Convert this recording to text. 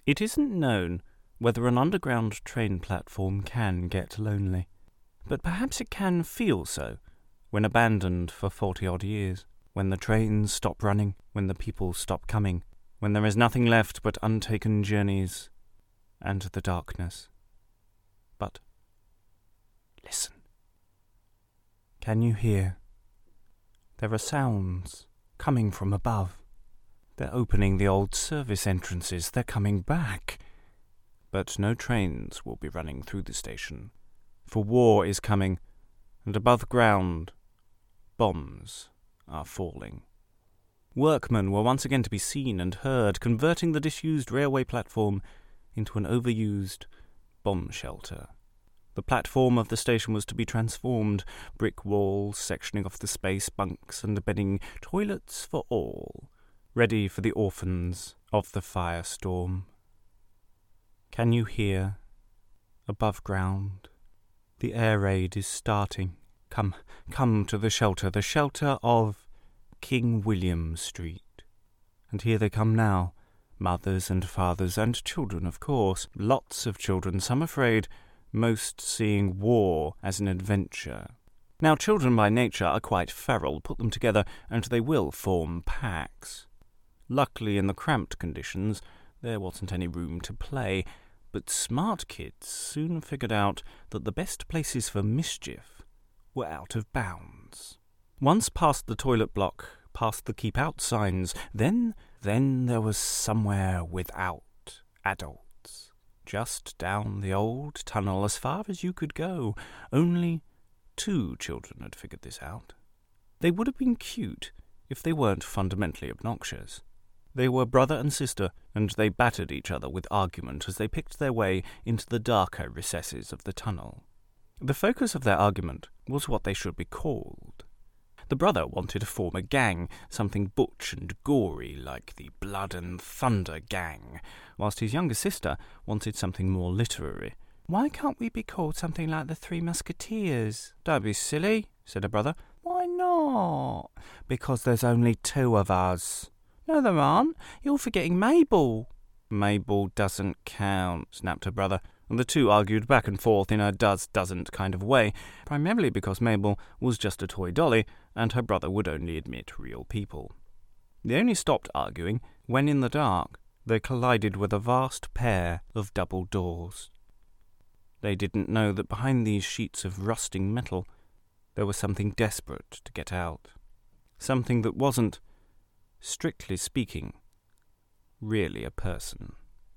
It isn't known whether an underground train platform can get lonely, but perhaps it can feel so when abandoned for 40-odd years, when the trains stop running, when the people stop coming, when there is nothing left but untaken journeys and the darkness. But listen. Can you hear? There are sounds coming from above. They're opening the old service entrances. They're coming back. But no trains will be running through the station, for war is coming, and above ground, bombs are falling. Workmen were once again to be seen and heard, converting the disused railway platform into an overused bomb shelter. The platform of the station was to be transformed, brick walls sectioning off the space, bunks and bedding, toilets for all, ready for the orphans of the firestorm. Can you hear? Above ground, the air raid is starting. Come to the shelter of King William Street. And here they come now, mothers and fathers and children, of course. Lots of children, some afraid, most seeing war as an adventure. Now, children by nature are quite feral. Put them together and they will form packs. Luckily, in the cramped conditions, there wasn't any room to play, but smart kids soon figured out that the best places for mischief were out of bounds. Once past the toilet block, past the keep out signs, then there was somewhere without adults. Just down the old tunnel as far as you could go. Only 2 children had figured this out. They would have been cute if they weren't fundamentally obnoxious. They were brother and sister, and they battered each other with argument as they picked their way into the darker recesses of the tunnel. The focus of their argument was what they should be called. The brother wanted to form a gang, something butch and gory like the Blood and Thunder Gang, whilst his younger sister wanted something more literary. "Why can't we be called something like the Three Musketeers?" "Don't be silly," said her brother. "Why not?" "Because there's only 2 of us." "No, there aren't. You're forgetting Mabel." "Mabel doesn't count," snapped her brother, and the two argued back and forth in a doesn't kind of way, primarily because Mabel was just a toy dolly, and her brother would only admit real people. They only stopped arguing when, in the dark, they collided with a vast pair of double doors. They didn't know that behind these sheets of rusting metal there was something desperate to get out. Something that wasn't, strictly speaking, really a person.